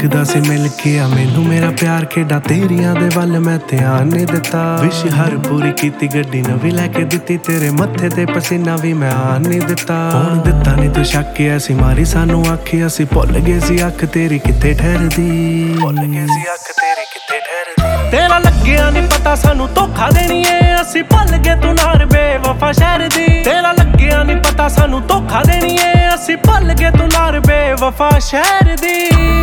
ਲੱਗਦਾ ਸੀ ਮਿਲ ਕੇ ਆ ਮੈਨੂੰ ਮੇਰਾ ਪਿਆਰ ਖੇਡਾਂ ਤੇਰੀਆਂ ਦੇ ਵੱਲ ਮੈਂ ਧਿਆਨ ਨਹੀਂ ਦਿੱਤਾ। ਵਿਸ਼ ਹਰ ਪੂਰੀ ਕੀਤੀ ਗੱਡੀ ਨਵੀਂ ਲੈ ਕੇ ਦਿੱਤੀ ਤੇਰੇ ਮੱਥੇ ਤੇ ਪਸੀਨਾ ਵੀ ਮੈਂ ਆਣ ਨਹੀਂ ਦਿੱਤਾ। ਹੁਣ ਦਿੱਤਾ ਨਹੀਂ ਤੂੰ ਸ਼ੱਕ ਐਸੀ ਮਾਰੀ ਸਾਨੂੰ ਅੱਖ ਅਸੀਂ ਭੁੱਲ ਗਏ ਸੀ ਅੱਖ ਤੇਰੀ ਕਿੱਥੇ ਠਹਿਰਦੀ। ਭੁੱਲ ਗਏ ਸੀ ਅੱਖ ਤੇਰੀ ਕਿੱਥੇ ਠਹਿਰਦੀ। ਤੇਰਾ ਲੱਗਿਆ ਨਹੀਂ ਪਤਾ ਸਾਨੂੰ ਧੋਖਾ ਦੇਣੀ ਏ ਅਸੀਂ ਭੁੱਲ ਗਏ ਤੂੰ ਨਾਰ ਬੇਵਫਾ ਸ਼ਹਿਰ ਦੀ। ਤੇਰਾ ਲੱਗਿਆ ਨਹੀਂ ਪਤਾ ਸਾਨੂੰ ਧੋਖਾ ਦੇਣੀ ਏ ਅਸੀਂ ਭੁੱਲ ਗਏ ਤੂੰ ਨਾਰ ਬੇਵਫਾ ਸ਼ਹਿਰ ਦੀ।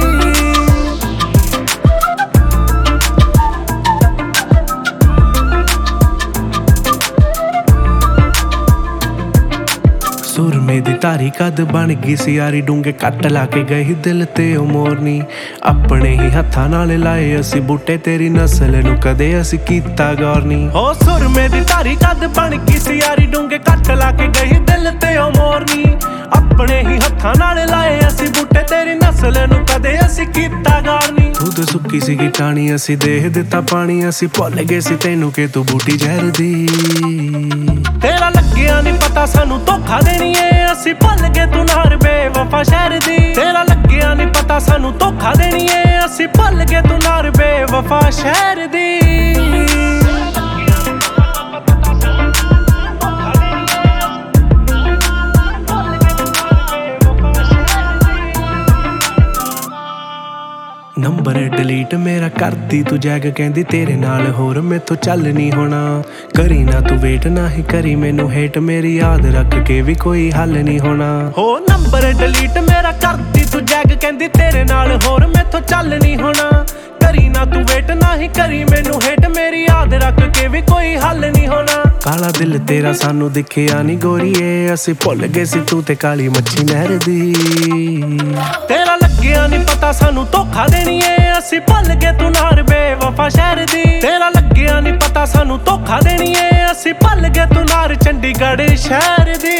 ਸੁਰਮੇ ਦੀ ਧਾਰੀ ਕਦ ਬਣ ਗਈ ਸੀ ਯਾਰੀ ਡੂੰਘੇ ਕੱਟ ਲਾ ਕੇ ਗਈ ਦਿਲ ਤੇ ਉਹ ਮੋਰਨੀ। ਆਪਣੇ ਹੀ ਹੱਥਾਂ ਨਾਲ ਲਾਏ ਅਸੀਂ ਬੂਟੇ ਤੇਰੀ ਨਸਲ ਨੂੰ ਕਦੇ ਅਸੀਂ ਕੀਤਾ ਗੌਰ ਨੀ। ਓ ਸੁਰਮੇ ਦੀ ਧਾਰੀ ਕਦ ਬਣ ਗਈ ਸੀ ਯਾਰੀ ਡੂੰਘੇ ਕੱਟ ਲਾ ਕੇ ਗਈ ਦਿਲ ਤੇ ਉਹ ਮੋਰਨੀ। ਆਪਣੇ ਹੀ ਹੱਥਾਂ ਨਾਲ ਲਾਏ ਅਸੀਂ ਬੂਟੇ ਤੇਰੀ ਨਸਲ ਨੂੰ ਕਦੇ ਅਸੀਂ ਕੀਤਾ ਗੌਰ ਨੀ। ਤੂੰ ਤਾਂ ਸੁੱਕੀ ਸੀਗੀ ਟਾਣੀ ਅਸੀਂ ਦੇਹ ਦਿੱਤਾ ਪਾਣੀ ਅਸੀਂ ਭੁੱਲ ਗਏ ਸੀ ਤੈਨੂੰ ਕਿ ਤੂੰ ਬੂਟੀ ਜ਼ਹਿਰ ਦੀ। ਤੇਰਾ ਲੱਗਿਆ ਨਹੀਂ ਪਤਾ ਸਾਨੂੰ ਧੋਖਾ ਦੇਣੀ ਏ ਅਸੀਂ ਭੁੱਲ ਗਏ ਤੂੰ ਨਾਰ ਬੇਵਫਾ ਸ਼ਹਿਰ ਦੀ। ਤੇਰਾ ਲੱਗਿਆ ਨਹੀਂ ਪਤਾ ਸਾਨੂੰ ਧੋਖਾ ਦੇਣੀ ਏ ਅਸੀਂ ਭੁੱਲ ਗਏ ਤੂੰ ਨਾਰ ਬੇਵਫਾ ਸ਼ਹਿਰ ਦੀ। ਨੰਬਰ ਡਿਲੀਟ ਮੇਰਾ ਕਰਦੀ ਤੂੰ ਜੈਗ ਕਹਿੰਦੀ ਤੇਰੇ ਨਾਲ ਹੋਰ ਮੈਥੋਂ ਚੱਲ ਨਹੀਂ ਹੋਣਾ। ਕਰੀ ਨਾ ਤੂੰ ਵੇਟ ਨਾ ਹੀ ਕਰੀ ਮੈਨੂੰ ਹੇਟ ਮੇਰੀ ਯਾਦ ਰੱਖ ਕੇ ਵੀ ਕੋਈ ਹੱਲ ਨਹੀਂ ਹੋਣਾ। ਹੋ ਨੰਬਰ ਡਿਲੀਟ ਮੇਰਾ ਕਰਦੀ ਤੂੰ ਜੈਗ ਕਹਿੰਦੀ ਤੇਰੇ ਨਾਲ ਹੋਰ ਮੈਥੋਂ ਚੱਲ ਨਹੀਂ ਹੋਣਾ। ਕਰੀ ਨਾ ਤੂੰ ਵੇਟ ਨਾ ਹੀ ਕਰੀ ਮੈਨੂੰ ਹੇਟ ਮੇਰੀ ਯਾਦ ਰੱਖ ਕੇ ਵੀ ਕੋਈ ਹੱਲ ਨਹੀਂ ਹੋਣਾ। ਕਾਲਾ ਦਿਲ ਤੇਰਾ ਸਾਨੂੰ ਦਿਖਿਆ ਨੀ ਗੋਰੀਏ ਅਸੀਂ ਭੁੱਲ ਗਏ ਸੀ ਤੂੰ ਤੇ ਕਾਲੀ ਮੱਛੀ ਨਹਿਰ ਦੀ। ਤੇਰਾ ਲੱਗਿਆ ਨੀ ਪਤਾ ਸਾਨੂੰ ਧੋਖਾ ਦੇਣੀ ਏ ਅਸੀਂ ਭੁੱਲ ਗਏ ਤੂੰ ਨਾਰ ਬੇਵਫਾ ਸ਼ਹਿਰ ਦੀ। ਤੇਰਾ ਲੱਗਿਆ ਨੀ ਪਤਾ ਸਾਨੂੰ ਧੋਖਾ ਦੇਣੀ ਏ ਅਸੀਂ ਭੁੱਲ ਗਏ ਤੂੰ ਨਾਰ ਚੰਡੀਗੜ੍ਹ ਸ਼ਹਿਰ ਦੀ।